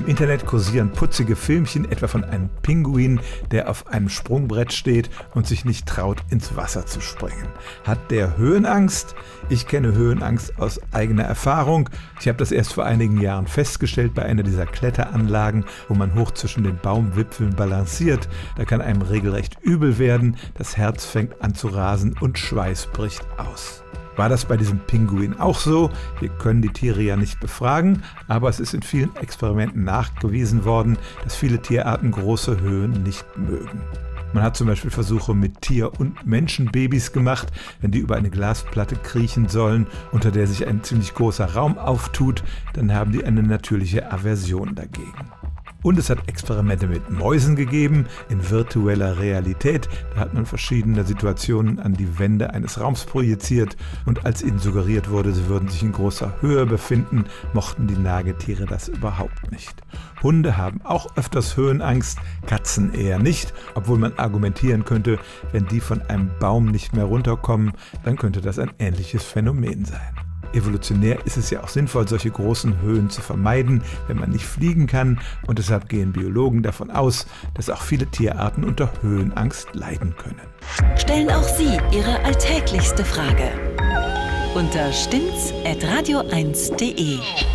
Im Internet kursieren putzige Filmchen, etwa von einem Pinguin, der auf einem Sprungbrett steht und sich nicht traut, ins Wasser zu springen. Hat der Höhenangst? Ich kenne Höhenangst aus eigener Erfahrung. Ich habe das erst vor einigen Jahren festgestellt bei einer dieser Kletteranlagen, wo man hoch zwischen den Baumwipfeln balanciert. Da kann einem regelrecht übel werden, das Herz fängt an zu rasen und Schweiß bricht aus. War das bei diesem Pinguin auch so? Wir können die Tiere ja nicht befragen, aber es ist in vielen Experimenten nachgewiesen worden, dass viele Tierarten große Höhen nicht mögen. Man hat zum Beispiel Versuche mit Tier- und Menschenbabys gemacht, wenn die über eine Glasplatte kriechen sollen, unter der sich ein ziemlich großer Raum auftut, dann haben die eine natürliche Aversion dagegen. Und es hat Experimente mit Mäusen gegeben, in virtueller Realität. Da hat man verschiedene Situationen an die Wände eines Raums projiziert und als ihnen suggeriert wurde, sie würden sich in großer Höhe befinden, mochten die Nagetiere das überhaupt nicht. Hunde haben auch öfters Höhenangst, Katzen eher nicht, obwohl man argumentieren könnte, wenn die von einem Baum nicht mehr runterkommen, dann könnte das ein ähnliches Phänomen sein. Evolutionär ist es ja auch sinnvoll, solche großen Höhen zu vermeiden, wenn man nicht fliegen kann. Und deshalb gehen Biologen davon aus, dass auch viele Tierarten unter Höhenangst leiden können. Stellen auch Sie Ihre alltäglichste Frage unter stimmtz@radio1.de.